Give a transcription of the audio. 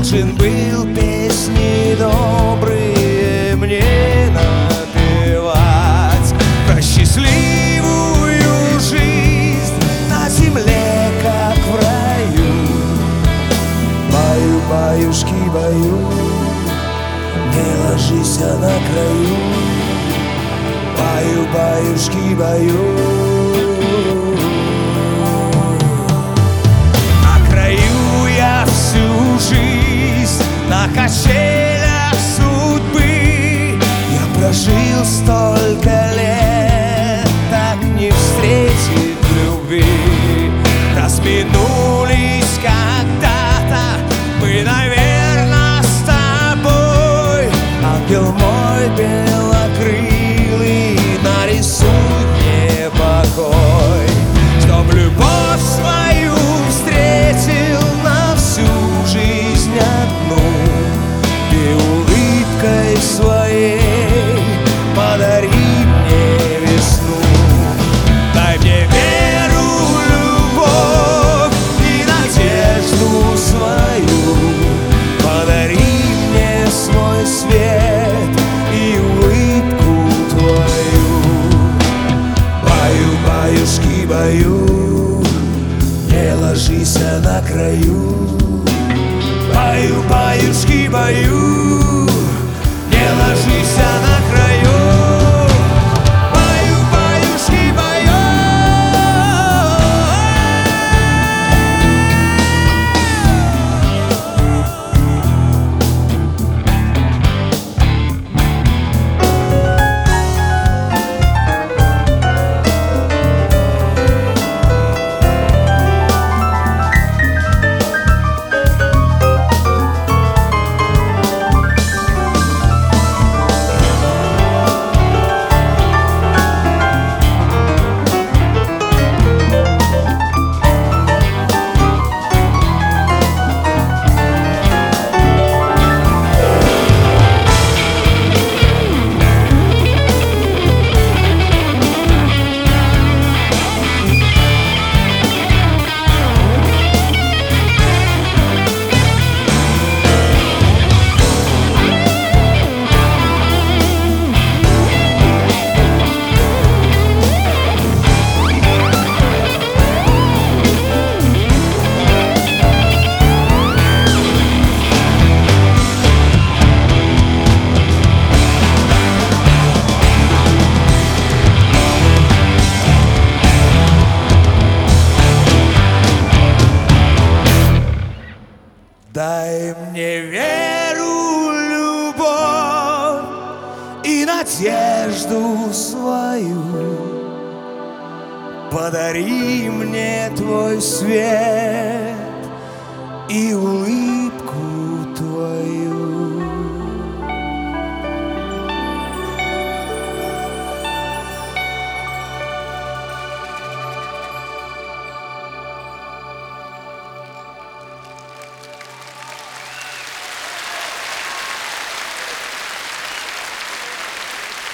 должен был песни добрые мне напевать про счастливую жизнь на земле, как в раю. Баю, баюшки, баю, не ложись на краю. Баю, баюшки, баю. На краю я всю жизнь на качелях судьбы. Я прожил столько лет, так не встретить любви. Разминулись когда-то мы, наверно, с тобой. Ангел мой белокрылый, нарисуй мне покой, чтоб любовь свою встретил на всю жизнь одну. Ты улыбкой своей подари мне весну. Дай мне веру, любовь и надежду свою. Подари мне свой свет и улыбку твою. Баю, баюшки, баю, не ложись на краю. Баю, баюшки, баю, не ложись на краю. Баю, баюшки, баю. Дай мне веру, любовь и надежду свою. Подари мне твой свет и улыбку